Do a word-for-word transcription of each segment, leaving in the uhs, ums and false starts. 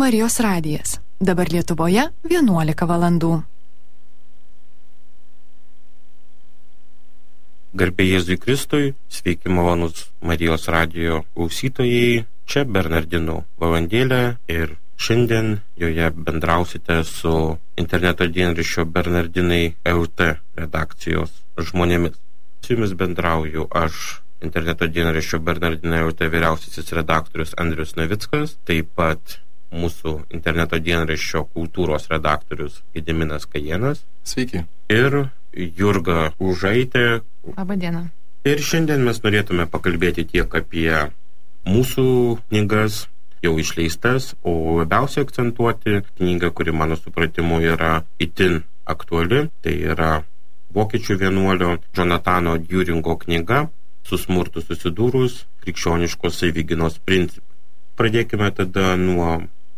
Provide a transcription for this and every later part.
Marijos radijas. Dabar Lietuvoje vienuolika valandų. Garbė Jėzui Kristui, sveiki malonūs Marijos radijo klausytojai, čia Bernardinų valandėlė ir šiandien joje bendrausite su interneto dienraščio Bernardinai L T redakcijos žmonėmis. Su jumis bendrauju aš, interneto dienraščio Bernardinai L T vyriausiasis redaktorius Andrius Navickas, taip pat mūsų interneto dienraščio kultūros redaktorius Gediminas Kajėnas. Sveiki. Ir Jurga Užaitė. Labą dieną. Ir šiandien mes norėtume pakalbėti tiek apie mūsų knygas, jau išleistas, o labiausiai akcentuoti knygą, kuri mano supratimu yra itin aktuali. Tai yra vokiečių vienuolio Jonatano Diuringo knyga Su smurtu susidūrus krikščioniškos savigynos principai. Pradėkime tada nuo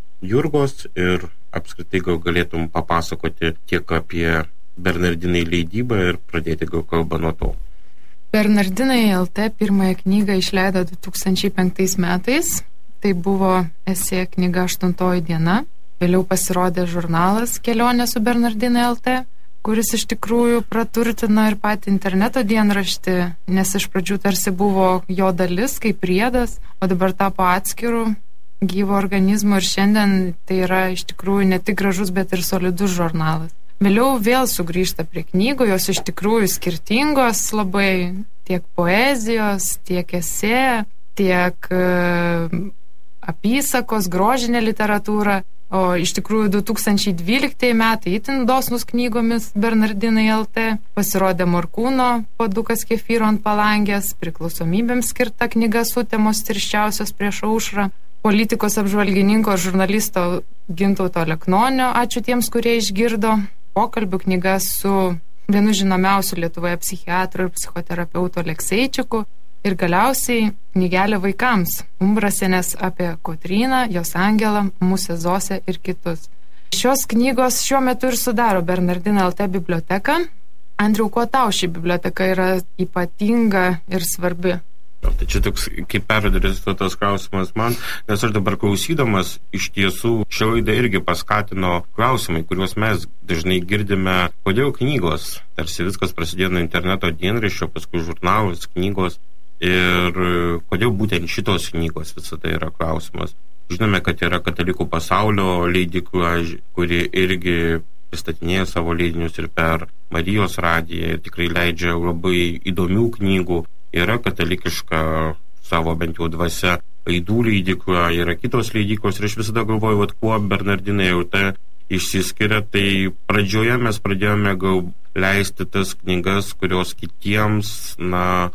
Jurgos ir apskritai gal galėtum papasakoti tiek apie Bernardinai leidybą ir pradėti gal kalbą nuo to. Bernardinai L T pirmąją knygą išleido du tūkstančiai penktais metais. Tai buvo esė knyga Aštuntoji diena. Vėliau pasirodė žurnalas Kelionė su Bernardinai L T, kuris iš tikrųjų praturtino ir patį interneto dienraštį, nes iš pradžių tarsi buvo jo dalis kaip priedas, o dabar tapo atskirų gyvo organizmo ir šiandien tai yra iš tikrųjų ne tik gražus, bet ir solidus žurnalas. Vėliau vėl sugrįžta prie knygų, jos iš tikrųjų skirtingos labai, tiek poezijos, tiek esė, tiek uh, apysakos, grožinė literatūra. O iš tikrųjų du tūkstančiai dvyliktieji metai itin dosnus knygomis Bernardinai L T. Pasirodė Morkūno Puodukas kefyro ant palangės, priklausomybėms skirta knyga Sutemos tirščiausios prieš aušrą, politikos apžvalgininko ir žurnalisto Gintauto Leknonio, ačiū tiems, kurie išgirdo, pokalbių knyga su vienu žinomiausiu Lietuvoje psichiatru ir psichoterapeutu Alekseičiku. Ir galiausiai knygelė vaikams Umbrasienės apie Kotryną, jos angelą, Musę Zosę ir kitus. Šios knygos šiuo metu ir sudaro Bernardinai L T biblioteką. Andriau, kuo tau ši biblioteka yra ypatinga ir svarbi? Tai čia toks kaip perduotas klausimas man, nes aš dabar klausydamas iš tiesų šią laidą irgi paskatino klausimai, kuriuos mes dažnai girdime, kodėl knygos, tarsi viskas prasidėjo nuo interneto dienraščio, paskui žurnalas, knygos. Ir kodėl būtent šitos knygos visą tai yra klausimas. Žinome, kad yra Katalikų pasaulio leidykla, kuri irgi pristatinėja savo leidinius ir per Marijos radiją ir tikrai leidžia labai įdomių knygų. Yra katalikiška savo bent jau dvasia aidų leidykla, yra kitos leidyklos ir aš visada galvoju, vat, kuo Bernardinai L T išsiskiria. Tai pradžioje mes pradėjome gal leisti tas knygas, kurios kitiems, na,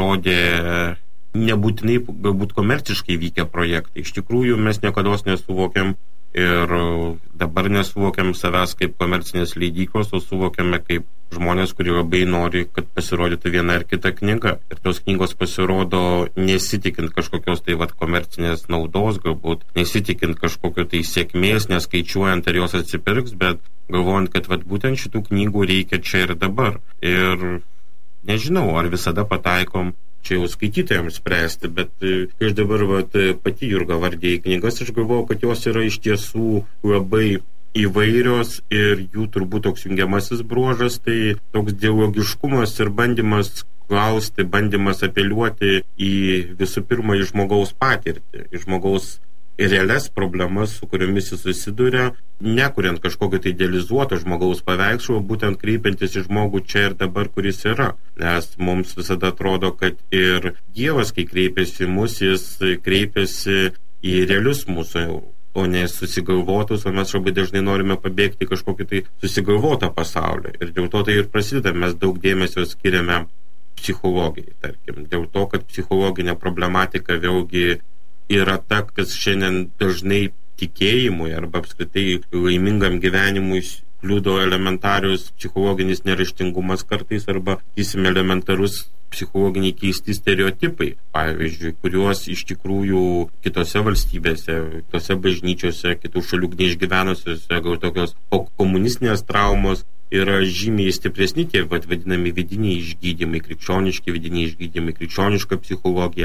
atrodė nebūtinai galbūt komerciškai vykę projektai. Iš tikrųjų, mes niekados nesuvokiam ir dabar nesuvokiam savęs kaip komercinės leidyklos, o suvokiame kaip žmonės, kurie labai nori, kad pasirodytų viena ar kita knyga. Ir tos knygos pasirodo nesitikint kažkokios tai vat komercinės naudos, galbūt nesitikint kažkokio tai sėkmės, neskaičiuojant ar jos atsipirks, bet galvojant, kad vat būtent šitų knygų reikia čia ir dabar. Ir nežinau, ar visada pataikom čia jau skaitytojams spręsti, bet kai aš dabar vat, pati Jurga vardėjai knygas, aš galvoju, kad jos yra iš tiesų labai įvairios ir jų turbūt toks jungiamasis bruožas, tai toks dialogiškumas ir bandymas klausti, bandymas apeliuoti į visų pirma į žmogaus patirtį, į žmogaus realias problemas, su kuriomis jis susiduria, nekuriant kažkokio tai idealizuoto žmogaus paveikslo, būtent kreipiantis į žmogų čia ir dabar, kuris yra. Nes mums visada atrodo, kad ir Dievas, kai kreipiasi į mus, jis kreipiasi į realius mūsų, o ne susigalvotus, o mes labai dažnai norime pabėgti kažkokį tai susigalvotą pasaulį. Ir dėl to tai ir prasideda, mes daug dėmesio skiriame psichologijai, tarkim. Dėl to, kad psichologinė problematika vėlgi yra ta, kas šiandien dažnai tikėjimui arba apskritai laimingam gyvenimui kliudo elementarius psichologinis neraštingumas kartais arba, sakysim, elementarus psichologiniai keisti stereotipai, pavyzdžiui, kuriuos iš tikrųjų kitose valstybėse, kitose bažnyčiose, kitų šalių neišgyvenusiose, gal tokios komunistinės traumos yra žymiai stipresni tie vadinami vidiniai išgydymai, krikščioniški vidiniai išgydymai, krikščioniška psichologija.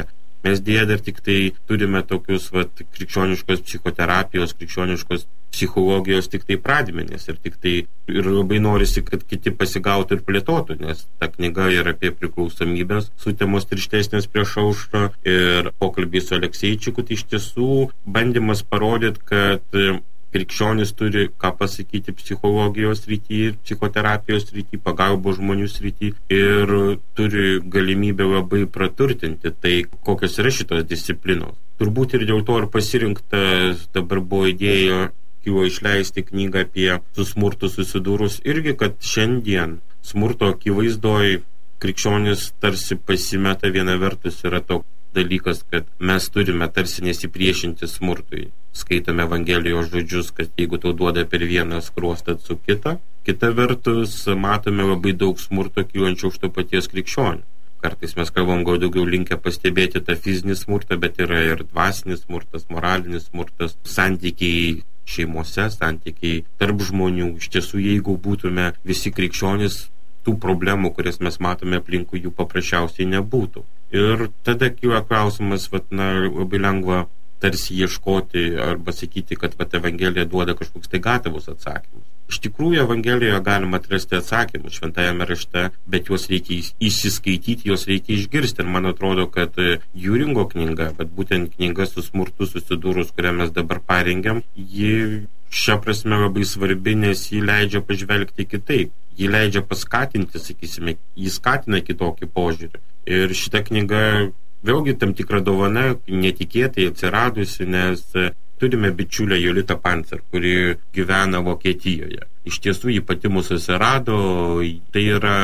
Mes dėja dar tik tai turime tokius vat, krikščioniškos psichoterapijos, krikščioniškos psichologijos tik tai pradmenis ir tik tai ir labai norisi, kad kiti pasigautų ir plėtotų, nes ta knyga yra apie priklausomybės, sutemos tirštesnės prieš aušrą ir pokalbį su Alekseičiku, tai iš tiesų bandymas parodyti, kad krikščionis turi ką pasakyti psichologijos srityje, psichoterapijos srityje, pagalbos žmonių srityje ir turi galimybę labai praturtinti tai, kokios yra šitos disciplinos. Turbūt ir dėl to ir pasirinktas dabar buvo idėja kilo išleisti knygą apie su smurtu susidūrus irgi, kad šiandien smurto akivaizdoj krikščionis tarsi pasimeta. Viena vertus yra toks dalykas, kad mes turime tarsi nesipriešinti smurtui. Skaitome Evangelijos žodžius, kad jeigu tau duoda per vieną skruostą su kita. Kita vertus, matome labai daug smurto kylančio už to paties krikščionio. Kartais mes kalbam gal daugiau linkę pastebėti tą fizinį smurtą, bet yra ir dvasinis smurtas, moralinis smurtas, santykiai šeimose, santykiai tarp žmonių. Iš tiesų, jeigu būtume visi krikščionys, tų problemų, kurias mes matome aplinkui, jų paprasčiausiai nebūtų. Ir tada kyla klausimas, vat, na, labai lengva tarsi ieškoti arba sakyti, kad vat, Evangelija duoda kažkoks tai gatavus atsakymus. Iš tikrųjų, Evangelijoje galima atrasti atsakymus šventajame rašte, bet juos reikia įsiskaityti, juos reikia išgirsti. Ir man atrodo, kad Juringo knyga, bet būtent knyga su smurtu susidūrus, kurią mes dabar parengiam, ji šia prasme labai svarbi, nes ji leidžia pažvelgti kitaip. Ji leidžia paskatinti, sakysime, ji skatina kitokį požiūrį. Ir šita knyga vėlgi tam tikra dovana, netikėtai atsiradusi, nes turime bičiulę Jolitą Pancer, kuri gyvena Vokietijoje. Iš tiesų, ji pati mūsų susirado, tai yra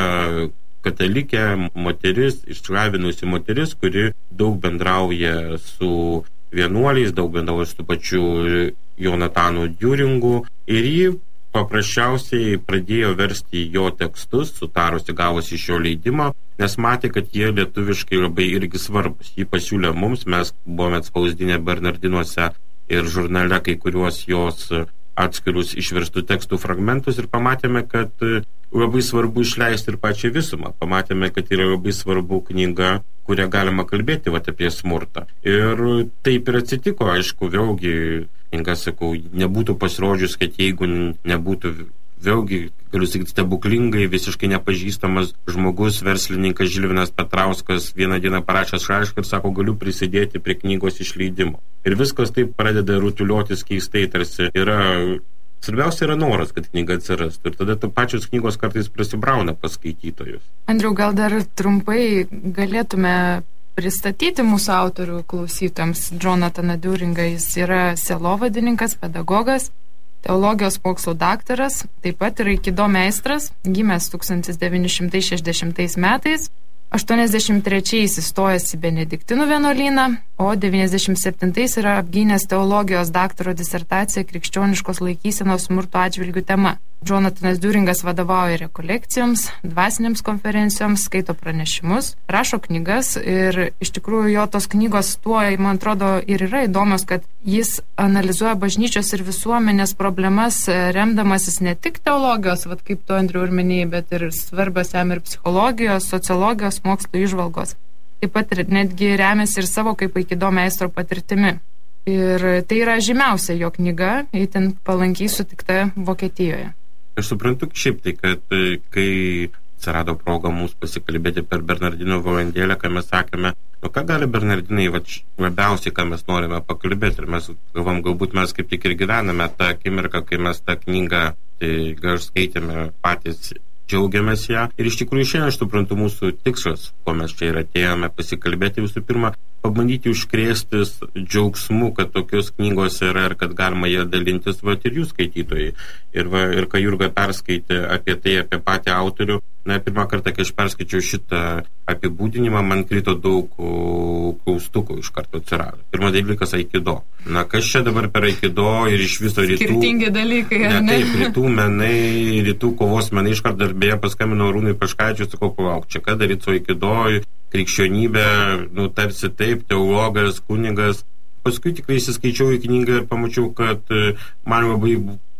katalikė moteris, išsilavinusi moteris, kuri daug bendrauja su vienuoliais, daug bendrauja su pačiu Jonatanu Juringu ir ji paprasčiausiai pradėjo versti jo tekstus, sutarusi gavusi iš jo leidimą, nes matė, kad jie lietuviškai labai irgi svarbus. Jį pasiūlė mums, mes buvome atspausdinę Bernardinuose ir žurnale kai kuriuos jos atskirus išverstų tekstų fragmentus ir pamatėme, kad labai svarbu išleisti ir pačią visumą. Pamatėme, kad yra labai svarbu knyga, kurią galima kalbėti vat, apie smurtą. Ir taip ir atsitiko, aišku, vėlgi, knyga, sakau, nebūtų pasirodžius, kad jeigu nebūtų, vėlgi, galiu sakyti, stebuklingai, visiškai nepažįstamas žmogus, verslininkas Žilvinas Petrauskas vieną dieną parašęs laišką ir sako, galiu prisidėti prie knygos išleidimo. Ir viskas taip pradeda rutuliotis keistai, tarsi yra, svarbiausia yra noras, kad knyga atsirastų. Ir tada to pačios knygos kartais prasibrauna pas skaitytojus. Andriau, gal dar trumpai galėtume pristatyti mūsų autorių klausytams Jonataną Duringą. Jis yra sielovadininkas, pedagogas, teologijos mokslų daktaras, taip pat yra aikido meistras, gimęs tūkstantis devyni šimtai šešiasdešimtais metais, aštuoniasdešimt trečiais įstojęs į Benediktinų vienuolyną, o devyniasdešimt septintais yra apgynęs teologijos daktaro disertaciją krikščioniškos laikysenos smurto atžvilgių tema. Jonatanas Duringas vadovauja rekolekcijoms, dvasinėms konferencijoms, skaito pranešimus, rašo knygas ir iš tikrųjų jo tos knygos tuo, man atrodo, ir yra įdomios, kad jis analizuoja bažnyčios ir visuomenės problemas, remdamasis ne tik teologijos, vat kaip tu, Andriau, ir minėjai, bet ir svarbios jam ir psichologijos, sociologijos, mokslo įžvalgos. Taip pat ir netgi remiasi ir savo kaip aikido meistro patirtimi. Ir tai yra žymiausia jo knyga, itin palankiai sutikta Vokietijoje. Aš suprantu šiaip tai, kad kai atsirado proga mums pasikalbėti per Bernardinų valandėlę, kai mes sakėme, nu ką gali Bernardinai, va, labiausiai, ką mes norime pakalbėti. Ir mes galvom, galbūt mes kaip tik ir gyvename tą akimirką, kai mes tą knygą tai gal skaitėme patys, džiaugiamės ją. Ir iš tikrųjų šiandien, aš suprantu, mūsų tikslas, ko mes čia ir atėjome pasikalbėti, visų pirma, pabandyti užkrėstis džiaugsmu, kad tokios knygos yra ir kad galima ją dalintis, va, ir jų skaitytojai. Ir, va, ir kai Jurga perskaitė apie tai, apie patį autorių, na, pirmą kartą, kai aš perskaičiau šitą apibūdinimą, man krito daug klaustukų iš karto atsirado. Pirmas dalykas aikido. Na, kas čia dabar per aikido ir iš viso rytų... Skirtingi dalykai, ar ne? Ne, taip, rytų menai, rytų kovos menai, iš karto darbėje paskambino Arūnui Paškaičiui, sakau, palauk, čia ką daryti su aikido, krikščionybė, nu, tarsi taip, teologas, kunigas. Paskui tikrai įsiskaičiau į knygą ir pamačiau, kad man labai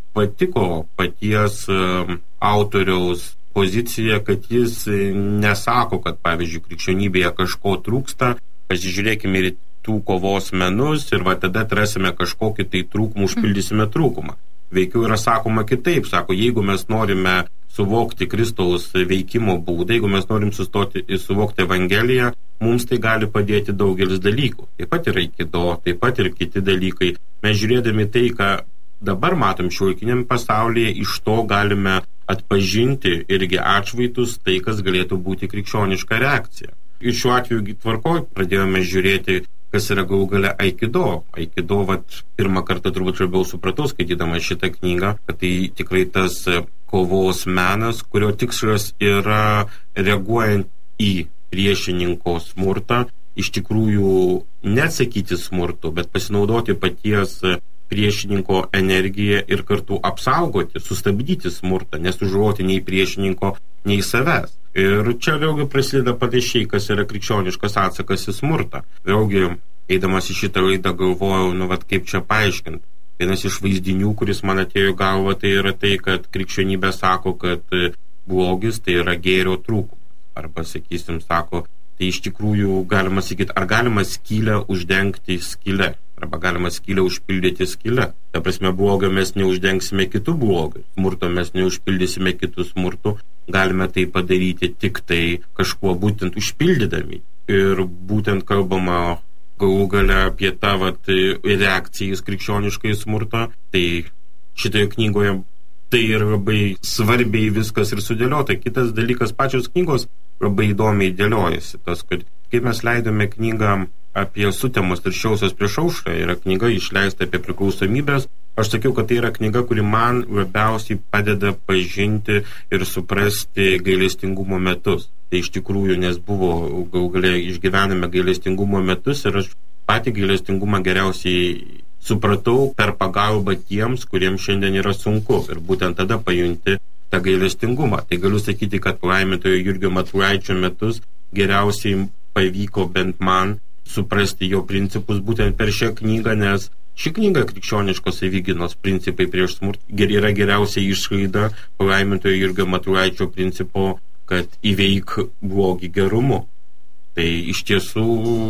patiko paties autoriaus pozicija, kad jis nesako, kad, pavyzdžiui, krikščionybėje kažko trūksta, pasižiūrėkime ir tų kovos menus ir va tada atrasime kažkokį tai trūkumą, užpildysime trūkumą. Veikiau yra sakoma kitaip, sako, jeigu mes norime suvokti Kristaus veikimo būdą, jeigu mes norim sustoti ir suvokti Evangeliją, mums tai gali padėti daugelis dalykų. Taip pat yra aikido, taip pat ir kiti dalykai. Mes žiūrėdami tai, ką dabar matom šiuolaikiniam pasaulyje, iš to galime atpažinti irgi atšvaitus tai, kas galėtų būti krikščioniška reakcija. Ir šiuo atveju tvarkoj pradėjome žiūrėti, kas yra galų gale aikido. Aikido, vat, pirmą kartą turbūt labiau supratau, skaitydama šitą knygą, kad tai tikrai tas kovos menas, kurio tikslas yra, reaguojant į priešininko smurtą, iš tikrųjų neatsakyti smurtu, bet pasinaudoti paties priešininko energiją ir kartu apsaugoti, sustabdyti smurtą, nesužaloti nei priešininko, nei savęs. Ir čia vėlgi prasideda panašiai, kas yra krikščioniškas atsakas į smurtą. Vėlgi, eidamas į šitą laidą galvojau, nu, vat, kaip čia paaiškinti. Vienas iš vaizdinių, kuris man atėjo galva, tai yra tai, kad krikščionybė sako, kad blogis tai yra gėrio trūkumas. Arba, sakysim, sako, tai iš tikrųjų galima sakyti, ar galima skylę uždengti skylę, arba galima skylę užpildyti skylę. Ta prasme, blogio mes neuždengsime kitų blogių, smurto mes neužpildysime kitų smurtų, galime tai padaryti tik tai kažkuo būtent užpildydami. Ir būtent kalbama galų gale apie tą vat, reakciją į krikščioniškai smurtą, tai šitoje knygoje tai yra labai svarbiai viskas ir sudėliota. Kitas dalykas, pačios knygos labai įdomiai dėliojasi. Tas, kad kai mes leidome knygą apie sutemos tirščiausios prieš aušrą, yra knyga išleista apie priklausomybės, aš sakiau, kad tai yra knyga, kuri man labiausiai padeda pažinti ir suprasti gailestingumo metus. Tai iš tikrųjų, nes buvo, gal galia išgyvename gailestingumo metus ir aš patį gailestingumą geriausiai supratau per pagalbą tiems, kuriems šiandien yra sunku ir būtent tada pajunti tą gailestingumą. Tai galiu sakyti, kad palaimintojo Jurgio Matulaičio metus geriausiai pavyko bent man suprasti jo principus būtent per šią knygą, nes ši knyga krikščioniškos savigynos principai prieš smurtą yra geriausiai išraida palaimintojo Jurgio Matulaičio principo, kad įveik blogį gerumu. Tai iš tiesų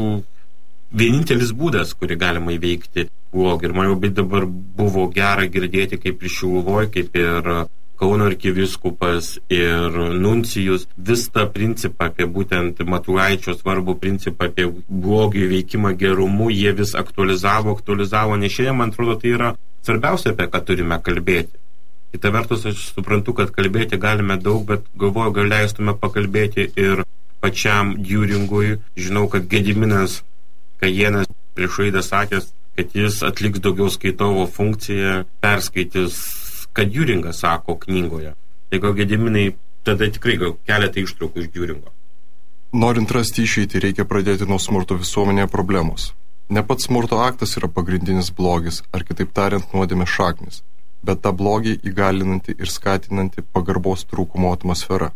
vienintelis būdas, kurį galima įveikti blogį. Ir man labai dabar buvo gera girdėti, kaip ir Šiluvoj, kaip ir Kauno arkivyskupas ir nuncijus vis tą principą apie būtent Matulaičio svarbų principą apie blogį veikimą gerumu, jie vis aktualizavo, aktualizavo, nes šiandien, man atrodo, tai yra svarbiausia, apie ką turime kalbėti. Kita vertus, aš suprantu, kad kalbėti galime daug, bet galvoju, gal leistume pakalbėti ir pačiam Diuringui. Žinau, kad Gediminas Kajėnas prieš laidą sakęs, kad jis atliks daugiau skaitovo funkciją, perskaitys, kad Diuringas sako knygoje. Tai gal Gediminai, tada tikrai gal keletą ištraukų iš Diuringo. Norint rasti išeitį, reikia pradėti nuo smurto visuomenėje problemos. Ne pats smurto aktas yra pagrindinis blogis, ar kitaip tariant nuodėmė šaknis, bet tą blogį įgalinanti ir skatinanti pagarbos trūkumo atmosfera.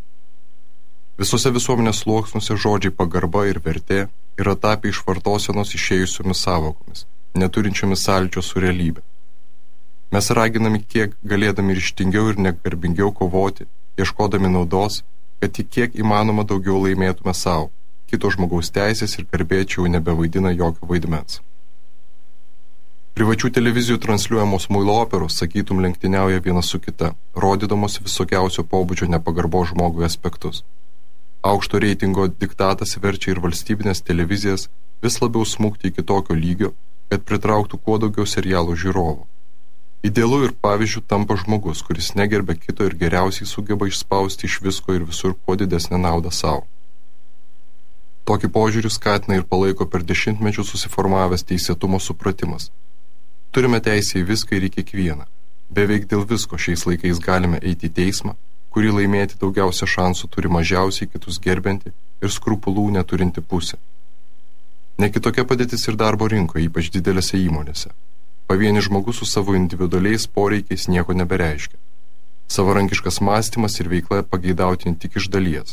Visose visuomenės sluoksniuose žodžiai pagarba ir vertė yra tapę iš vartosenos išėjusiomis sąvokomis, neturinčiomis sąlyčio su realybė. Mes raginami kiek galėdami ryžtingiau ir negarbingiau kovoti, ieškodami naudos, kad tik kiek įmanoma daugiau laimėtume savo, kito žmogaus teisės ir garbė čia jau nebevaidina jokio vaidmens. Privačių televizijų transliuojamos muilo operos, sakytum, lenktyniauja viena su kita, rodydamos visokiausio pobūdžio nepagarbo žmogui aspektus. Aukšto reitingo diktatas verčia ir valstybinės televizijas vis labiau smukti iki tokio lygio, kad pritrauktų kuo daugiau serialų žiūrovų. Idealu ir pavyzdžių tampa žmogus, kuris negerbia kito ir geriausiai sugeba išspausti iš visko ir visur kuo didesnę naudą savo. Tokį požiūrį skatina ir palaiko per dešimtmečius susiformavęs teisėtumo supratimas. Turime teisę į viską ir į kiekvieną. Beveik dėl visko šiais laikais galime eiti į teismą, kurį laimėti daugiausia šansų turi mažiausiai kitus gerbianti ir skrupulų neturinti pusė. Ne kitokia padėtis ir darbo rinkoje, ypač didelėse įmonėse. Pavienis žmogus su savo individualiais poreikiais nieko nebereiškia. Savarankiškas mąstymas ir veikla pageidauti tik iš dalies.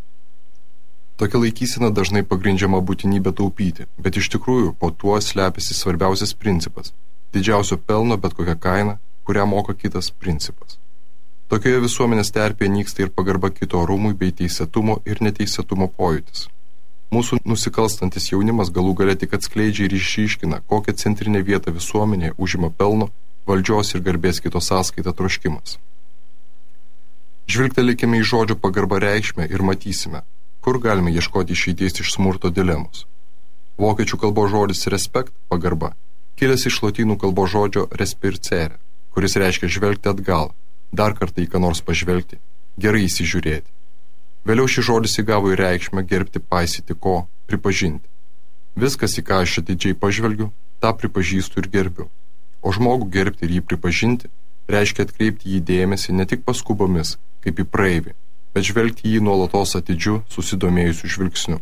Tokia laikysena dažnai pagrindžiama būtinybė taupyti, bet iš tikrųjų po tuo slepiasi svarbiausias principas – didžiausio pelno bet kokia kaina, kurią moka kitas principas. Tokioje visuomenės terpėje nyksta ir pagarba kito orumui bei teisėtumo ir neteisėtumo pojūtis. Mūsų nusikalstantis jaunimas galų gale tik atskleidžia ir išryškina, kokią centrinę vietą visuomenėje užima pelno, valdžios ir garbės kitos sąskaita troškimas. Žvilgtelėkime į žodžio pagarba reikšmę ir matysime, kur galime ieškoti išeities iš smurto dilemos. Vokiečių kalbos žodis respekt, pagarba, kilęs iš lotynų kalbos žodžio respircere, kuris reiškia žvelgti atgal, dar kartą į ką nors pažvelgti, gerai įsižiūrėti. Vėliau šis žodis įgavo į reikšmę gerbti, paisyti ko, pripažinti. Viskas, į ką aš atidžiai pažvelgiu, tą pripažįstu ir gerbiu. O žmogų gerbti ir jį pripažinti reiškia atkreipti jį dėmesį ne tik paskubomis, kaip į praeivį, bet žvelgti jį nuolatos atidžiu, susidomėjusiu žvilgsniu.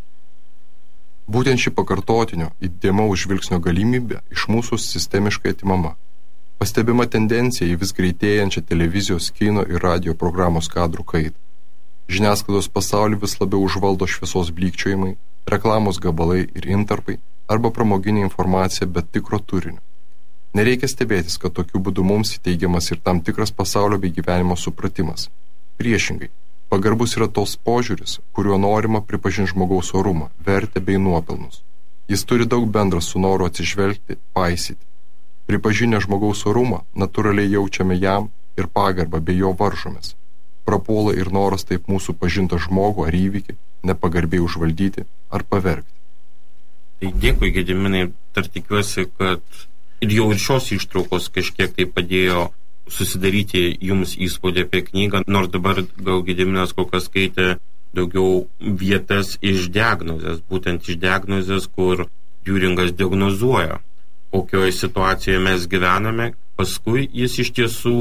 Būtent ši pakartotinio, įdėmaus žvilgsnio galimybė iš mūsų sistemiškai atimama. Pastebima tendencija į vis greitėjančią televizijos, kino ir radio programos kadrų kaitą. Žiniasklaidos pasaulį vis labiau užvaldo šviesos blykčiojimai, reklamos gabalai ir intarpai arba pramoginė informacija be tikro turinio. Nereikia stebėtis, kad tokiu būdu mums įteigiamas ir tam tikras pasaulio bei gyvenimo supratimas. Priešingai, pagarbus yra tos požiūris, kuriuo norima pripažinti žmogaus orumą, vertę bei nuopelnus. Jis turi daug bendra su noru atsižvelgti, paisyti. Pripažinę žmogaus orumą, natūraliai jaučiame jam ir pagarbą bei jo varžomės. Prapuola ir noras taip mūsų pažintą žmogų ar įvykį nepagarbiai užvaldyti ar pavergti. Tai dėkui, Gediminai, dar tikiuosi, kad ir jau ir šios ištraukos kažkiek tai padėjo susidaryti jums įspūdį apie knygą, nors dabar gal Gediminas kol kas skaitė daugiau vietas iš diagnozės, būtent iš diagnozės, kur Diuringas diagnozuoja, kokioje situacijoje mes gyvename, paskui jis iš tiesų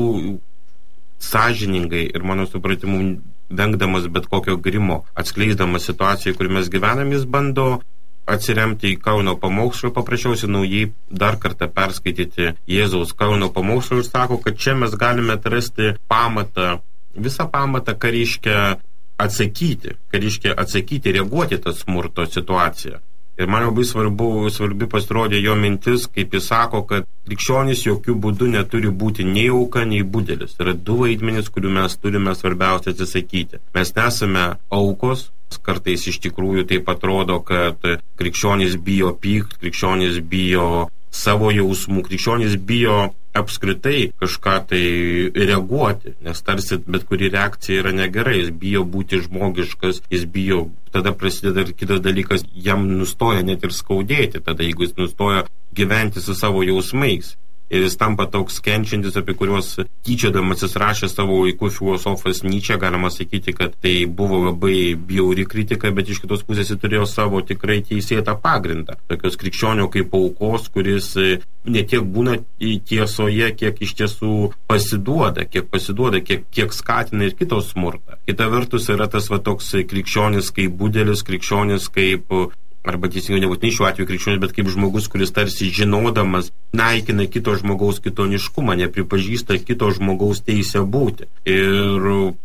sąžiningai ir mano supratimu vengdamas bet kokio grimo, atskleisdamas situaciją, kur mes gyvename, jis bando atsiremti į Kauno pamokslą, paprašiausi naujai dar kartą perskaityti Jėzaus Kauno pamokslą ir sako, kad čia mes galime atrasti pamatą, visą pamatą, ką reiškia atsakyti, ką reiškia atsakyti, reaguoti tą smurto situaciją. Ir man labai svarbu, svarbi pasirodė jo mintis, kaip jis sako, kad krikščionys jokių būdų neturi būti nei auka, nei budelis. Tai yra du vaidmenys, kurių mes turime svarbiausia atsisakyti. Mes nesame aukos, kartais iš tikrųjų taip atrodo, kad krikščionys bijo pykt, krikščionys bijo savo jausmų, krikščionys bijo apskritai kažką tai reaguoti, nes tarsi bet kuri reakcija yra negerai, jis bijo būti žmogiškas, jis bijo, tada prasideda ir kitas dalykas, jam nustoja net ir skaudėti, tada jeigu jis nustoja gyventi su savo jausmais. Ir jis tampa toks kenčiantis, apie kuriuos tyčiodamasis rašė savo laikų filosofas Nyčė, galima sakyti, kad tai buvo labai bjauri kritika, bet iš kitos pusės jis turėjo savo tikrai teisėtą pagrindą. Tokios krikščionio kaip aukos, kuris ne tiek būna tiesoje, kiek iš tiesų pasiduoda, kiek pasiduoda, kiek, kiek skatina ir kitos smurtą. Kita vertus yra tas va toks krikščionis kaip budelis, krikščionis kaip arba teisingai nebūtinai šiuo atveju krikščionis, bet kaip žmogus, kuris tarsi žinodamas naikina kito žmogaus kitoniškumą, nepripažįsta kito žmogaus teisę būti. Ir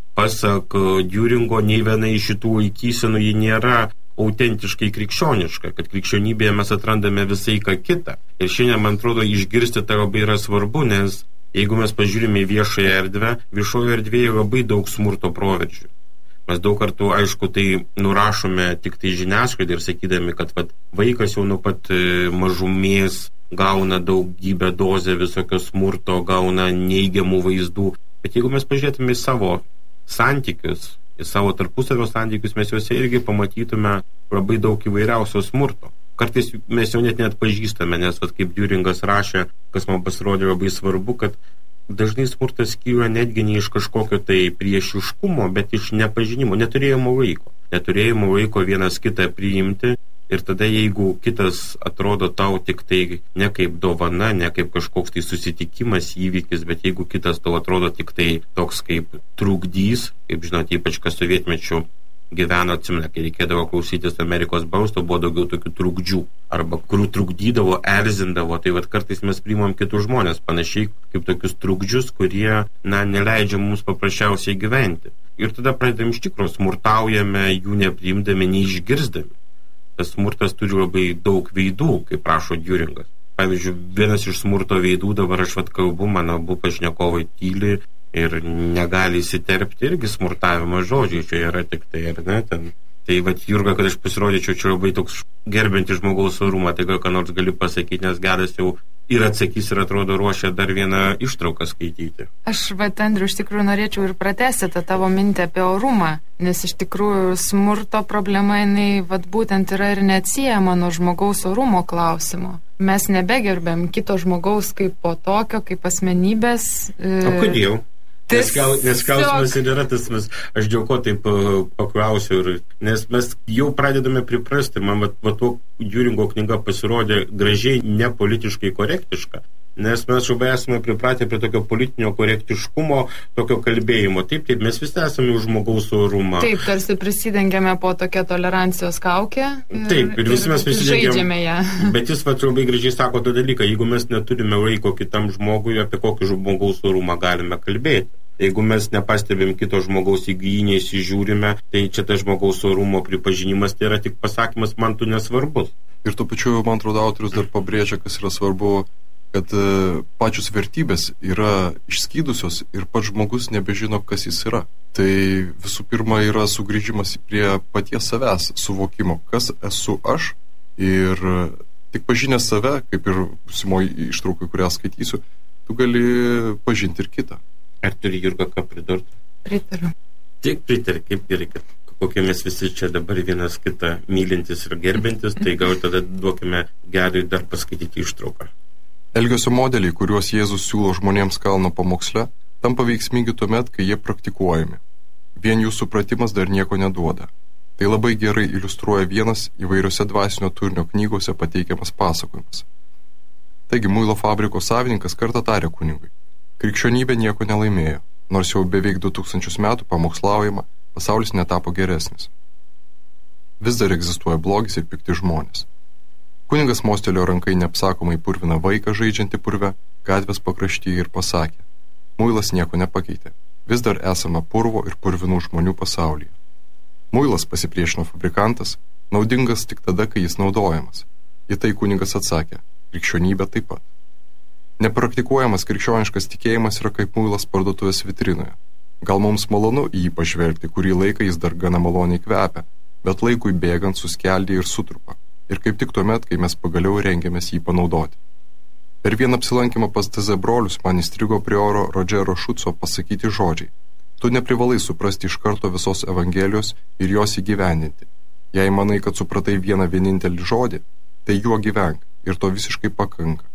pasak Diuringo, nei viena iš šitų laikysenų ji nėra autentiškai krikščioniška, kad krikščionybėje mes atrandame visai ką kitą. Ir šiandien, man atrodo, išgirsti tai labai yra svarbu, nes jeigu mes pažiūrime į viešąją erdvę, viešoje erdvėje labai daug smurto proveržių. Mes daug kartų, aišku, tai nurašome tik tai žiniasklaidai ir sakydami, kad vat, vaikas jau nuo pat mažumės gauna daugybę dozę visokio smurto, gauna neigiamų vaizdų. Bet jeigu mes pažiūrėtume į savo santykius, į savo tarpusavio santykius, mes juose irgi pamatytume labai daug įvairiausio smurto. Kartais mes jau net neatpažįstame, nes vat, kaip Diuringas rašė, kas man pasirodė labai svarbu, kad dažnai smurtas kyla netgi ne iš kažkokio tai priešiškumo, bet iš nepažinimo, neturėjimo laiko. Neturėjimo laiko vienas kitą priimti ir tada jeigu kitas atrodo tau tik tai ne kaip dovana, ne kaip kažkoks tai susitikimas, įvykis, bet jeigu kitas tau atrodo tik tai toks kaip trukdys, kaip žinote, ypač kas sovietmečiu gyveno, atsimena, kai reikėdavo klausytis Amerikos balso, buvo daugiau tokių trukdžių, arba kurių trukdydavo, erzindavo, tai vat kartais mes priimam kitus žmonės, panašiai kaip tokius trukdžius, kurie, na, neleidžia mums paprasčiausiai gyventi. Ir tada pradedam iš tikro, smurtaujame, jų nepriimdami, neišgirsdami. Tas smurtas turi labai daug veidų, kaip prašo Diuringas. Pavyzdžiui, vienas iš smurto veidų, dabar aš vat kalbu, mano abu pašnekovai tyli ir negali įsiterpti, irgi smurtavimo žodžiai, čia yra tik tai, ar ne, ten Tai vat, Jurga, kad aš pasirodyčiau čia labai toks gerbinti žmogaus orumą, tai gal ką nors gali pasakyti, nes geras jau ir atsakys ir atrodo ruošia dar vieną ištrauką skaityti. Aš, vat, Andriu, iš tikrųjų norėčiau ir pratęsti tą tavo mintį apie orumą, nes iš tikrųjų smurto problema, jinai, vat, būtent yra ir neatsiejama nuo žmogaus orumo klausimo. Mes nebegerbėm kito žmogaus kaip po tokio, kaip asmenybės. O kodėl? Nes, nes klausimas ir yra tas, mes, aš dėl ko taip paklausiu, ir, nes mes jau pradedame priprasti, man va, va to Jūringo knyga pasirodė gražiai nepolitiškai korektiška, nes mes labai esame pripratę prie tokio politinio korektiškumo, tokio kalbėjimo. Taip, taip, mes visi esame už žmogaus orumą. Taip, tarsi prisidengiame po tokią tolerancijos kaukę. Ir, taip, ir visi mes prisidengiame ją. Bet jis va, labai gražiai sako tą dalyką, jeigu mes neturime laiko kitam žmogui, apie kokį žmogaus orumą galime kalbėti. Jeigu mes nepastebim kito žmogaus, jeigu jį neįsižiūrime, tai čia tas žmogaus orumo pripažinimas, tai yra tik pasakymas, man tu nesvarbus. Ir tuo pačiu, man atrodo, autorius dar pabrėžia, kas yra svarbu, kad pačios vertybės yra išskydusios ir pats žmogus nebežino, kas jis yra. Tai visų pirma yra sugrįžimas prie paties savęs suvokimo, kas esu aš, ir tik pažinęs save, kaip ir būsimoji ištraukai, kurią skaitysiu, tu gali pažinti ir kitą. Ar turi, Jurga, ką pridurti? Pritariu. Tik pritari, kaip gerai, kad kokie mes visi čia dabar vienas kitą mylintis ir gerbintis, tai gal tada duokime gerai dar paskaityti ištrauką. Elgesio modeliai, kuriuos Jėzus siūlo žmonėms kalno pamoksle, tampa veiksmingi tuomet, kai jie praktikuojami. Vien jų supratimas dar nieko neduoda. Tai labai gerai iliustruoja vienas įvairiose dvasinio turinio knygose pateikiamas pasakojimas. Taigi, muilo fabriko savininkas kartą tarė kunigui: krikščionybė nieko nelaimėjo, nors jau beveik du tūkstančius metų pamokslaujama, pasaulis netapo geresnis. Vis dar egzistuoja blogis ir pikti žmonės. Kunigas mostelėjo rankai neapsakomai purviną vaiką žaidžiantį purve, gatvės pakraštyje ir pasakė: muilas nieko nepakeitė, vis dar esama purvo ir purvinų žmonių pasaulyje. Muilas, pasipriešino fabrikantas, naudingas tik tada, kai jis naudojamas. Į tai kunigas atsakė: krikščionybė taip pat. Nepraktikuojamas krikščioniškas tikėjimas yra kaip muilas parduotuvės vitrinoje. Gal mums malonu į jį pažvelgti, kurį laiką jis dar gana maloniai kvepia, bet laikui bėgant suskeldė ir sutrupa. Ir kaip tik tuomet, kai mes pagaliau rengiamės jį panaudoti. Per vieną apsilankymą pas T Z brolius man įstrigo prioro Rodžero Šuco pasakyti žodžiai: tu neprivalai suprasti iš karto visos Evangelijos ir jos įgyvendinti. Jei manai, kad supratai vieną vienintelį žodį, tai juo gyvenk ir to visiškai pakanka.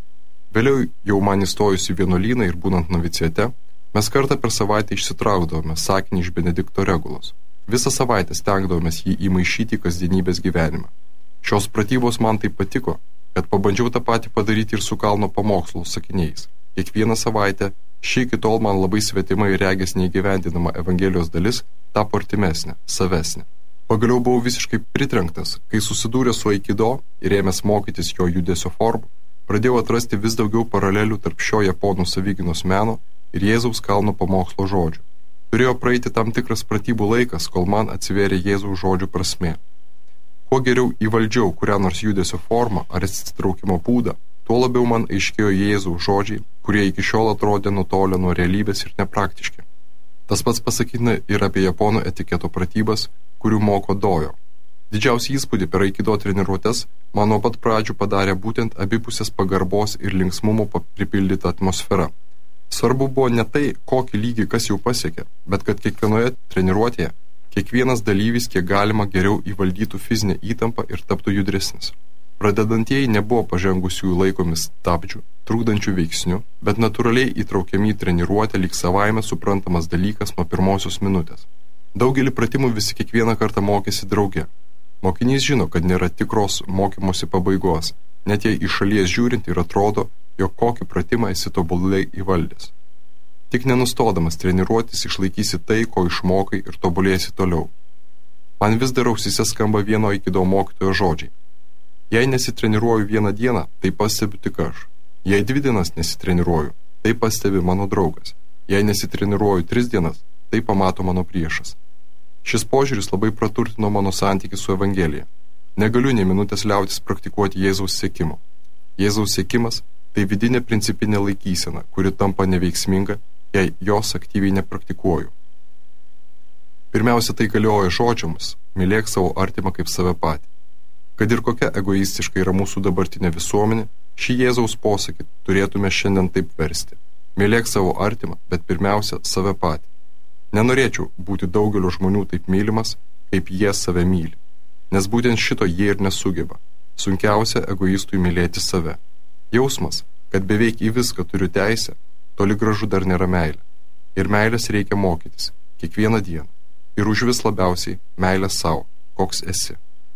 Vėliau jau man įstojus į vienuolyną ir būnant noviciate, mes kartą per savaitę išsitraukdavome sakinį iš Benedikto Regulos. Visą savaitę stengdavomės jį įmaišyti į kasdienybės gyvenimą. Šios pratybos man taip patiko, kad pabandžiau tą patį padaryti ir su kalno pamokslų sakiniais. Kiekvieną savaitę ši iki tol man labai svetima ir regės neįgyvendinama Evangelijos dalis tapo artimesnė, savesnė. Pagaliau buvau visiškai pritrenktas, kai susidūręs su aikido ir ėmęs mokytis jo judesio formų, pradėjau atrasti vis daugiau paralelių tarp šio japonų savigynos meno ir Jėzaus kalno pamokslo žodžių. Turėjo praeiti tam tikras pratybų laikas, kol man atsivėrė Jėzaus žodžių prasmė. Kuo geriau įvaldžiau kurią nors judesio formą ar atsitraukimo būdą, tuo labiau man aiškėjo Jėzaus žodžiai, kurie iki šiol atrodė nutolę nuo realybės ir nepraktiški. Tas pats pasakytina ir apie japonų etiketo pratybas, kurių moko dojo. Didžiausią įspūdį per aikido treniruotes man nuo pat pradžių padarė būtent abipusės pagarbos ir linksmumo pripildyta atmosfera. Svarbu buvo ne tai, kokį lygį kas jau pasiekė, bet kad kiekvienoje treniruotėje kiekvienas dalyvis kiek galima geriau įvaldytų fizinę įtampą ir taptų judresnis. Pradedantieji nebuvo pažengusiųjų laikomi stabdžių, trukdančių veiksnių, bet natūraliai įtraukiami į treniruotę lyg savaime suprantamas dalykas nuo pirmosios minutės. Daugelį pratimų visi kiekvieną kartą mokėsi drauge. Mokinys žino, kad nėra tikros mokymosi pabaigos, net jei iš šalies žiūrint ir atrodo, jog kokį pratimą esi tobulai įvaldęs. Tik nenustodamas treniruotis išlaikysi tai, ko išmokai ir tobulėsi toliau. Man vis dar ausyse skamba vieno aikido mokytojo žodžiai: jei nesitreniruoju vieną dieną, tai pastebiu tik aš. Jei dvi dienas nesitreniruoju, tai pastebi mano draugas. Jei nesitreniruoju tris dienas, tai pamato mano priešas. Šis požiūris labai praturtino mano santykį su Evangelija. Negaliu nei minutės liautis praktikuoti Jėzaus sekimo. Jėzaus sekimas – tai vidinė principinė laikysena, kuri tampa neveiksminga, jei jos aktyviai nepraktikuoju. Pirmiausia, tai galioja žodžiams – mylėk savo artimą kaip save patį. Kad ir kokia egoistiška yra mūsų dabartinė visuomenė, šį Jėzaus posakį turėtume šiandien taip versti. Mylėk savo artimą, bet pirmiausia save patį. Nenorėčiau būti daugelio žmonių taip mylimas, kaip jie save myli, nes būtent šito jie ir nesugeba. Sunkiausia egoistui mylėti save. Jausmas, kad beveik į viską turiu teisę, toli gražu dar nėra meilė. Ir meilės reikia mokytis, kiekvieną dieną. Ir užvis labiausiai meilę savo, koks esi.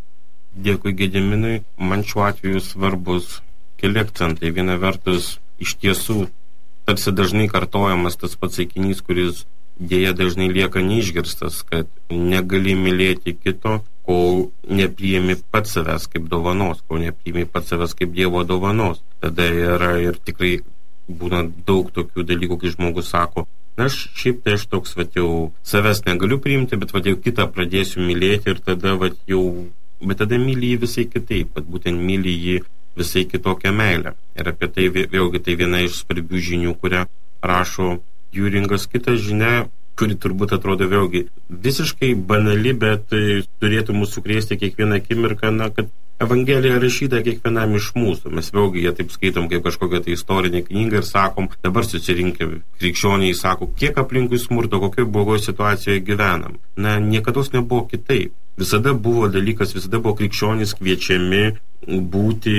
Dėkui Gediminui, man šiuo atveju svarbus keli akcentai. Viena vertus, iš tiesų, tarsi dažnai kartojamas tas pats sakinys, kuris dėja dažnai lieka neišgirstas, kad negali mylėti kito, kol nepriimi pats savęs kaip dovanos, kol nepriimi pats savęs kaip Dievo dovanos. Tada yra ir tikrai būna daug tokių dalykų, kai žmogus sako, na, aš šiaip tai aš toks, vat jau savęs negaliu priimti, bet vat jau kitą pradėsiu mylėti ir tada vat jau, bet tada myli jį visai kitaip, vat būtent myli jį visai kitokią meilę. Ir apie tai vėlgi tai viena iš svarbių žinių, kurią rašo Jūringas. Kita žinia, kuri turbūt atrodo vėlgi visiškai banali, bet turėtų mūsų sukrėsti kiekvieną akimirką, na, kad Evangelija rašyta kiekvienam iš mūsų. Mes vėlgi ją taip skaitom kaip kažkokią tai istorinę knygą ir sakom, dabar susirinkę krikščioniai sako, kiek aplinkui smurto, kokioje blogoje situacijoje gyvenam. Na, niekados nebuvo kitaip. Visada buvo dalykas, visada buvo krikščionys kviečiami būti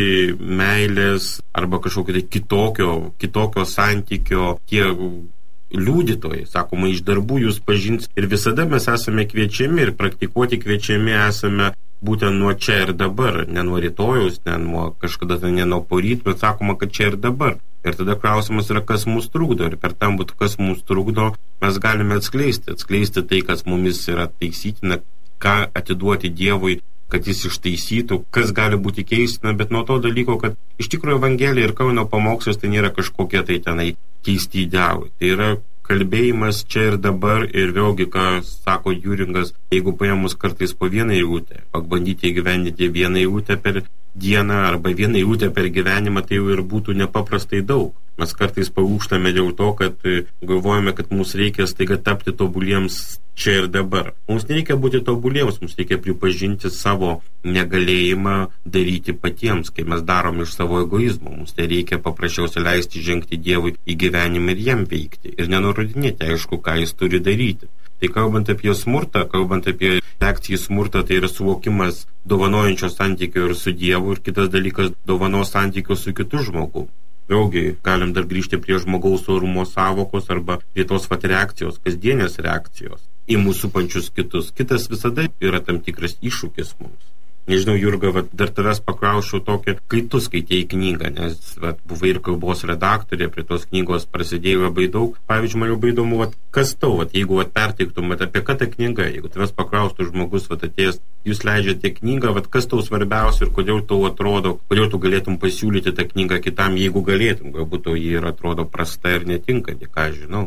meilės arba kažkokio tai kitokio, kitokio santykio, tie liudytojai, sakoma, iš darbų jūs pažins. Ir visada mes esame kviečiami ir praktikuoti kviečiami esame būtent nuo čia ir dabar, ne nuo rytojaus, ne nuo kažkada, ne nuo poryt, bet sakoma, kad čia ir dabar. Ir tada klausimas yra, kas mums trukdo. Ir per tam būtų, kas mums trukdo, mes galime atskleisti. Atskleisti tai, kas mumis yra taisytina, ką atiduoti Dievui, kad jis ištaisytų, kas gali būti keistina, bet nuo to dalyko, kad iš tikrųjų Evangelija ir Kauno pamokslas tai nėra kažkokie tai tenai keisti idealai. Tai yra kalbėjimas čia ir dabar ir vėlgi, ką sako Jūringas, jeigu paėmus kartais po vieną eilutę, pabandyti įgyvendinti vieną eilutę per dieną arba vieną eilutę per gyvenimą, tai jau ir būtų nepaprastai daug. Mes kartais palūžtame dėl to, kad galvojame, kad mums reikia staiga tapti tobuliems čia ir dabar. Mums nereikia būti tobuliems, mums reikia pripažinti savo negalėjimą daryti patiems, kai mes darom iš savo egoizmo. Mums tai reikia paprasčiausiai leisti žengti Dievui į gyvenimą ir jam veikti. Ir nenurodinėti, aišku, ką jis turi daryti. Tai kalbant apie smurtą, kalbant apie reakciją į smurtą, tai yra suvokimas dovanojančio santykio ir su Dievu, ir kitas dalykas dovanos santykio su kitu žmogu. Vėlgi, galim dar grįžti prie žmogaus orumo sąvokos arba prie tos vat reakcijos, kasdienės reakcijos į mūsų pančius kitus. Kitas visada yra tam tikras iššūkis mums. Nežinau, Jurga, vat, dar tavęs paklausčiau tokį, kai tu skaitėjai knygą, nes vat, buvai ir kalbos redaktorė, prie tos knygos prasidėjo labai daug. Pavyzdžiui, man labai įdomu, vat, kas tau, vat, jeigu vat, perteiktum, vat, apie ką ta knyga, jeigu tavęs paklaustų žmogus, vat, atėjęs, jūs leidžiate knygą, vat, kas tau svarbiausia ir kodėl tau atrodo, kodėl tu galėtum pasiūlyti tą knygą kitam, jeigu galėtum, galbūt tau jį ir atrodo prasta ir netinkanti, ką aš žinau.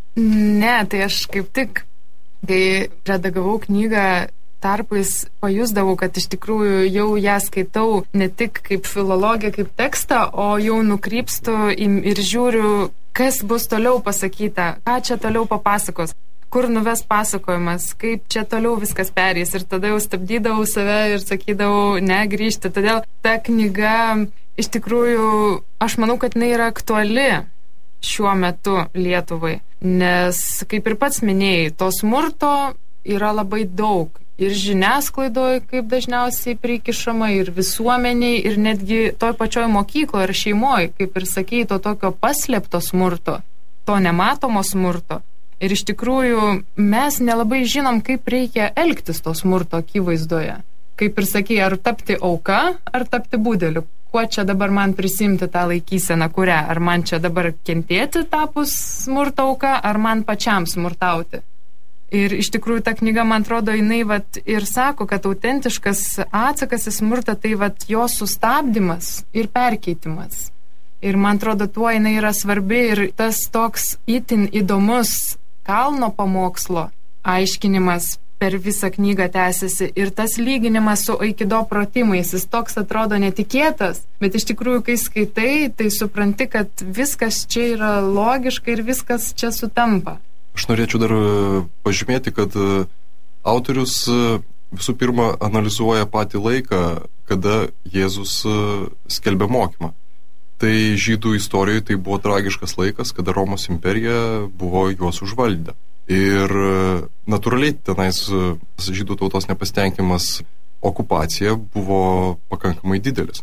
Ne, tai aš kaip tik, kai redagavau knygą, tarpais pajusdavau, kad iš tikrųjų jau ją skaitau ne tik kaip filologiją, kaip tekstą, o jau nukrypstu ir žiūriu, kas bus toliau pasakyta, ką čia toliau papasakos, kur nuves pasakojimas, kaip čia toliau viskas perės. Ir tada jau stabdydavau save ir sakydavau, ne, grįžti. Todėl ta knyga iš tikrųjų, aš manau, kad jinai yra aktuali šiuo metu Lietuvai, nes, kaip ir pats minėjai, to smurto yra labai daug. Ir žiniasklaidoje, kaip dažniausiai prikišama, ir visuomeniai, ir netgi toj pačioj mokykloje ir šeimoje, kaip ir sakėjai, to tokio paslėpto smurto, to nematomo smurto. Ir iš tikrųjų mes nelabai žinom, kaip reikia elgtis to smurto akivaizdoje. Kaip ir sakėjai, ar tapti auka, ar tapti budeliu. Kuo čia dabar man prisimti tą laikyseną, kurią? Ar man čia dabar kentėti tapus smurto auka, ar man pačiam smurtauti? Ir iš tikrųjų ta knyga, man atrodo, jinai vat ir sako, kad autentiškas atsakas į smurtą, tai vat jo sustabdymas ir perkeitimas. Ir man atrodo, tuo jinai yra svarbi ir tas toks itin įdomus kalno pamokslo aiškinimas per visą knygą tęsiasi ir tas lyginimas su aikido pratimais, jis toks atrodo netikėtas, bet iš tikrųjų, kai skaitai, tai supranti, kad viskas čia yra logiška ir viskas čia sutampa. Aš norėčiau dar pažymėti, kad Autorius visų pirma analizuoja patį laiką, kada Jėzus skelbė mokymą. Tai žydų istorijoje tai buvo tragiškas laikas, kada Romos imperija buvo juos užvaldę. Ir natūraliai tenais žydų tautos nepasitenkimas okupacija buvo pakankamai didelis.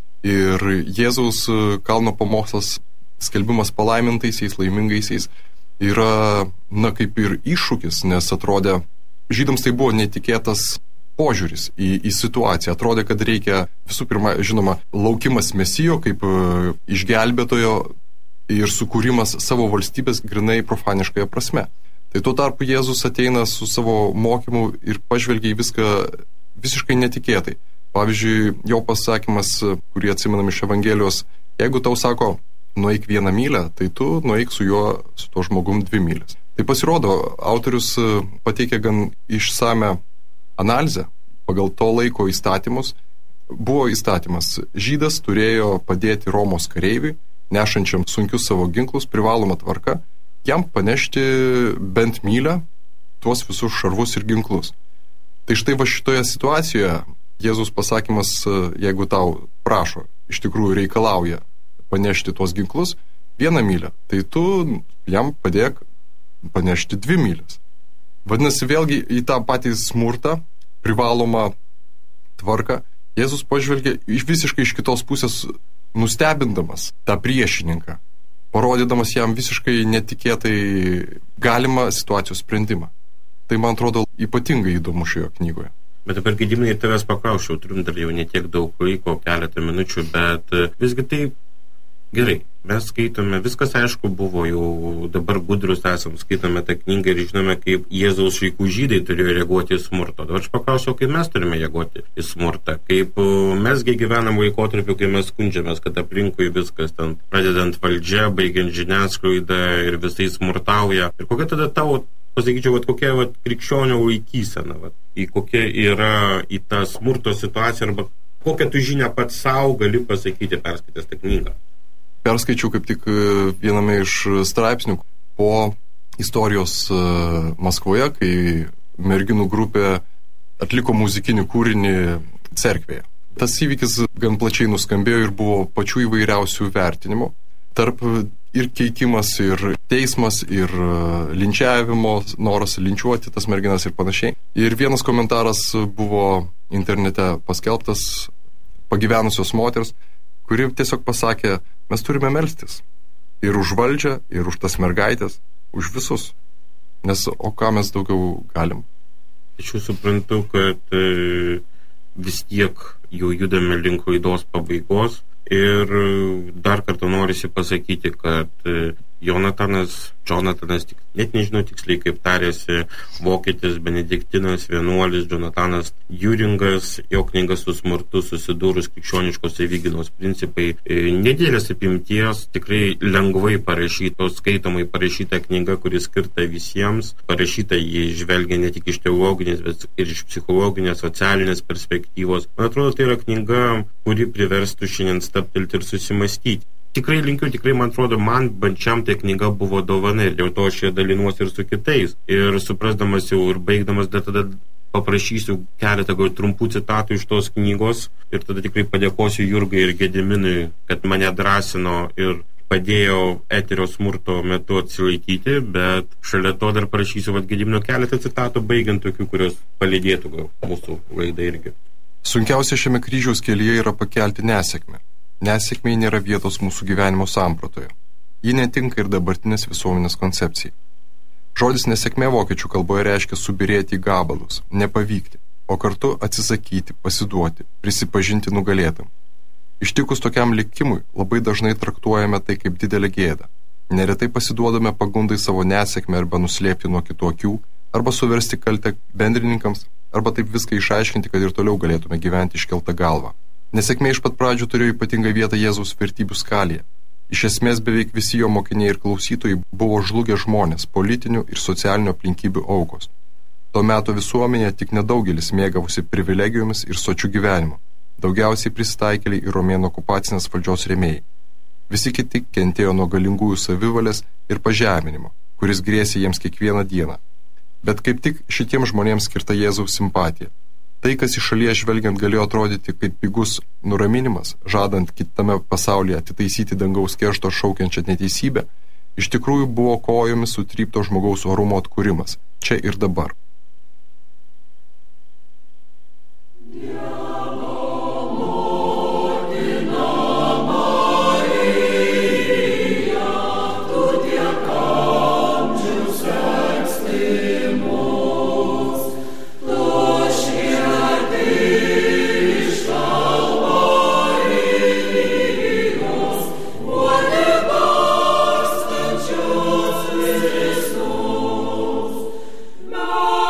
Ir Jėzaus kalno pamokslas skelbimas palaimintaisiais, laimingaisiais yra, na, kaip ir iššūkis, nes atrodė, žydams tai buvo netikėtas požiūris į, į situaciją. Atrodė, kad reikia visų pirma, žinoma, laukimas Mesijo kaip išgelbėtojo ir sukūrimas savo valstybės grinai profaniškąją prasme. Tai tuo tarpu Jėzus ateina su savo mokymu ir pažvelgia į viską visiškai netikėtai. Pavyzdžiui, jo pasakymas, kurį atsimenam iš Evangelijos, jeigu tau sako, nueik vieną mylę, tai tu nueik su juo, su tuo žmogum dvi mylės. Tai pasirodo, autorius pateikė gan išsame analizę pagal to laiko įstatymus. Buvo įstatymas, žydas turėjo padėti Romos kareiviui, nešančiam sunkius savo ginklus, privaloma tvarka, jam panešti bent mylę tuos visus šarvus ir ginklus. Tai štai va šitoje situacijoje Jėzus pasakymas, jeigu tau prašo, iš tikrųjų reikalauja panešti tuos ginklus, vieną mylę, tai tu jam padėk panešti dvi mylės. Vadinasi, vėlgi į tą patį smurtą, privalomą tvarką, Jėzus pažvelgia iš visiškai iš kitos pusės, nustebindamas tą priešininką, parodydamas jam visiškai netikėtai galimą situacijos sprendimą. Tai, man atrodo, ypatingai įdomu šioje knygoje. Bet dabar, Gediminai, tavęs paklausčiau, turim dar jau netiek daug laiko, keletą minučių, bet visgi tai gerai, mes skaitome, viskas aišku buvo, jau dabar gudrus esam, skaitome tą knygą ir žinome, kaip Jėzaus vaikų žydai turėjo reaguoti į smurtą. Dabar aš paklausiau, kaip mes turime reaguoti į smurtą, kaip mesgi gyvenam laikotarpiu, kai mes skundžiamės, kad aplinkui viskas ten, pradedant valdžia, baigiant žiniasklaidą ir visai smurtauja. Ir kokia tada tavo, pasakyčiau, vat, kokia vat, krikščionio laikysena, vat, į kokia yra į tą smurto situaciją, arba kokią tu žinią pats savo gali pasakyti perskaitęs tą knygą. Perskaičiau kaip tik viename iš straipsnių po istorijos Maskvoje, kai merginų grupė atliko muzikinį kūrinį cerkvėje. Tas įvykis gan plačiai nuskambėjo ir buvo pačių įvairiausių vertinimų. Tarp ir keikimas, ir teismas, ir linčiavimo, noras linčiuoti tas merginas ir panašiai. Ir vienas komentaras buvo internete paskelbtas pagyvenusios moters, kuri tiesiog pasakė, mes turime melstis ir už valdžią, ir už tas mergaitės, už visus. Nes o ką mes daugiau galim? Aš jau suprantu, kad e, vis tiek jau judame link laidos pabaigos ir dar kartą norisi pasakyti, kad e, Jonatanas, Jonatanas, net nežinau tiksliai kaip tarėsi, vokietis, benediktinas, vienuolis, Jonatanas Juringas, jo knyga su smurtu susidūrus krikščioniškos savigynos principai, nedėlės apimties, tikrai lengvai parašytos, skaitomai parašyta knyga, kuri skirta visiems, parašyta jį žvelgia ne tik iš teologinės, bet ir iš psichologinės, socialinės perspektyvos. Man atrodo, tai yra knyga, kuri priverstų šiandien stabtelti ir susimastyti. Tikrai linkiu, tikrai, man atrodo, man bančiam tai knyga buvo dovana ir dėl to aš ją dalinuosi ir su kitais. Ir suprasdamas jau ir baigdamas, tada paprašysiu keletą gal trumpų citatų iš tos knygos ir tada tikrai padėkosiu Jurgai ir Gediminui, kad mane drąsino ir padėjo eterio smurto metu atsilaikyti, bet šalia to dar prašysiu vat Gedimino keletą citatų, baigiant tokių, kurios palydėtų gal mūsų laidą irgi. Sunkiausia šiame kryžiaus kelyje yra pakelti nesėkmę. Nesėkmei nėra vietos mūsų gyvenimo sampratoje. Ji netinka ir dabartinės visuomenės koncepcijai. Žodis nesėkmė vokiečių kalboje reiškia subirėti į gabalus, nepavykti, o kartu atsisakyti, pasiduoti, prisipažinti nugalėtam. Ištikus tokiam likimui labai dažnai traktuojame tai kaip didelę gėdą. Neretai pasiduodame pagundai savo nesėkmę arba nuslėpti nuo kitų akių, arba suversti kaltę bendrininkams, arba taip viską išaiškinti, kad ir toliau galėtume gyventi iškeltą galvą. Nesėkmė iš pat pradžių turėjo ypatingą vietą Jėzaus vertybių skalėje. Iš esmės beveik visi jo mokiniai ir klausytojai buvo žlugę žmonės, politinių ir socialinių aplinkybių aukos. Tuo metu visuomenėje tik nedaugelis mėgavosi privilegijomis ir sočių gyvenimu. Daugiausiai prisitaikėliai ir romėnų okupacinės valdžios rėmėjai. Visi kiti kentėjo nuo galingųjų savivalės ir pažeminimo, kuris grėsė jiems kiekvieną dieną. Bet kaip tik šitiems žmonėms skirta Jėzaus simpatija. Tai, kas iš šalies žvelgiant galėjo atrodyti kaip pigus nuraminimas, žadant kitame pasaulyje atitaisyti dangaus keršto šaukiančią neteisybę, iš tikrųjų buvo kojomis sutrypto žmogaus orumo atkūrimas, čia ir dabar. No!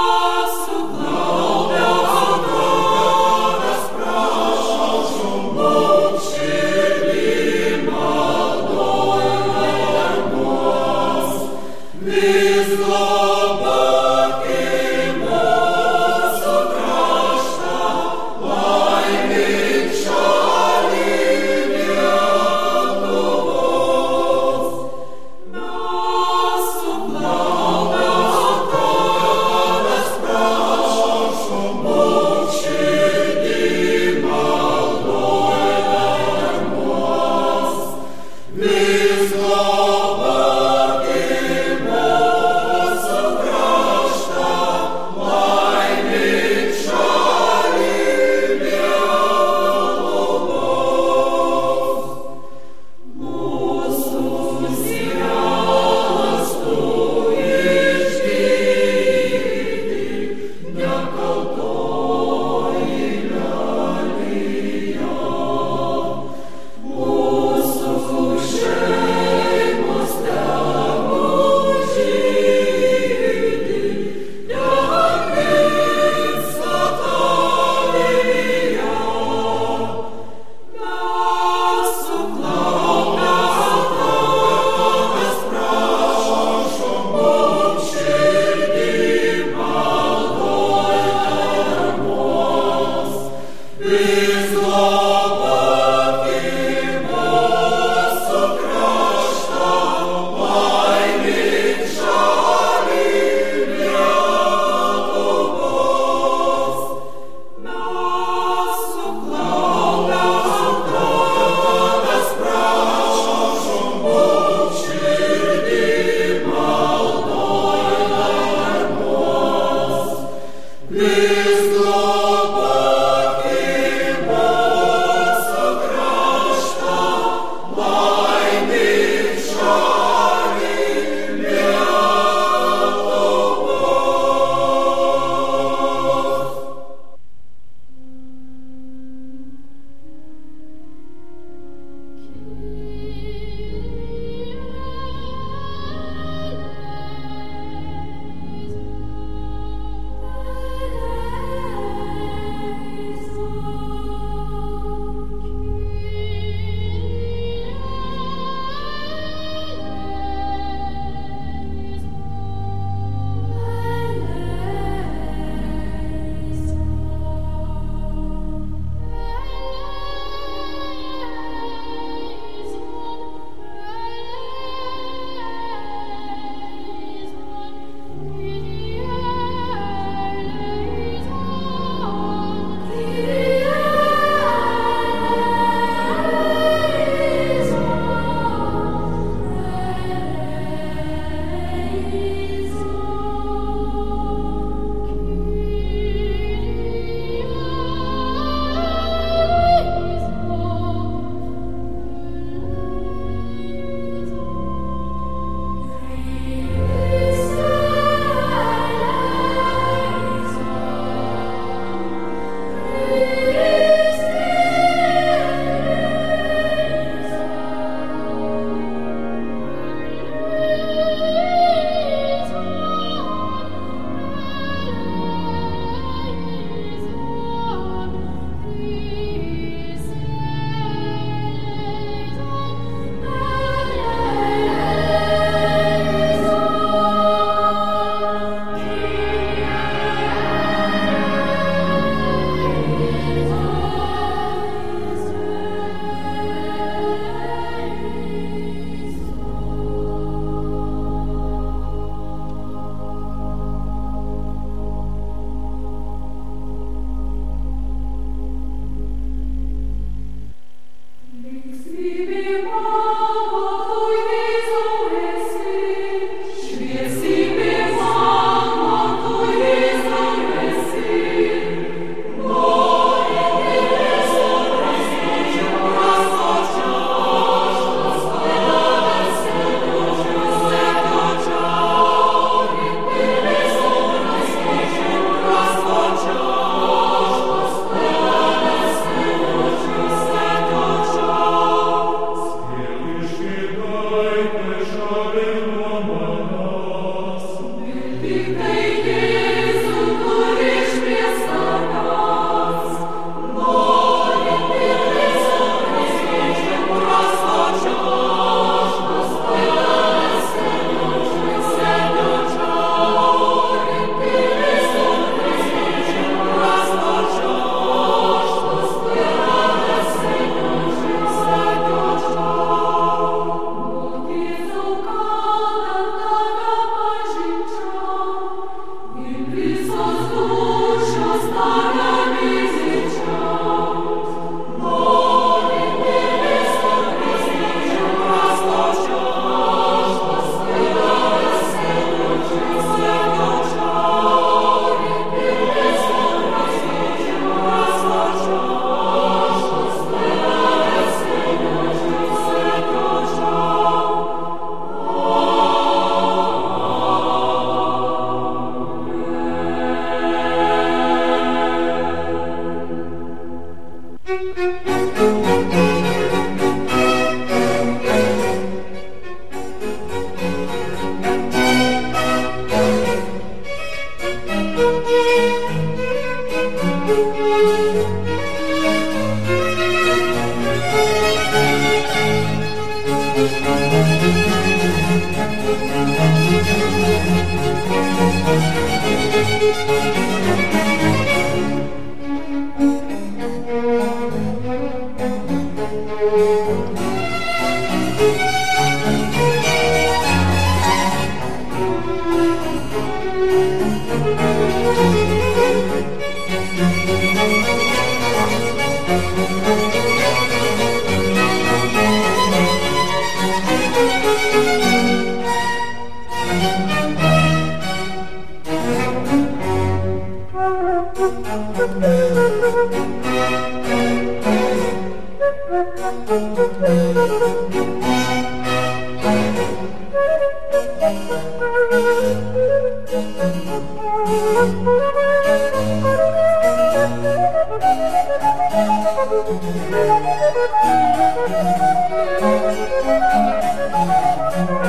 Thank you.